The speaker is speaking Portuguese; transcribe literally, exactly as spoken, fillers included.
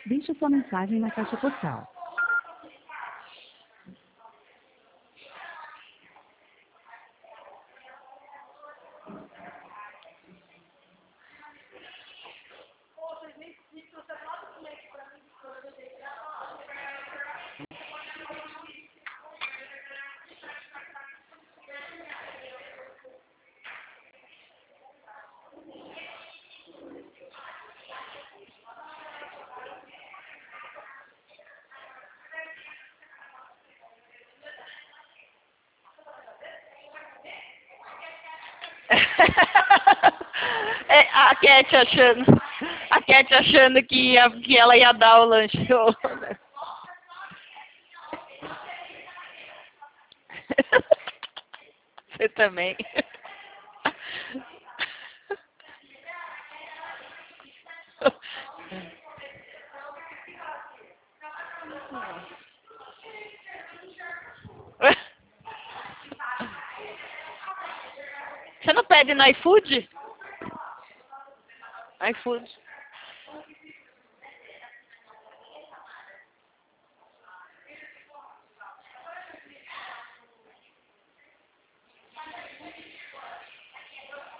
Deixe sua mensagem na caixa postal. É, a Cat achando, a Cat achando que, ia, que ela ia dar o lanche. Você também. Você não pede no iFood? iFood.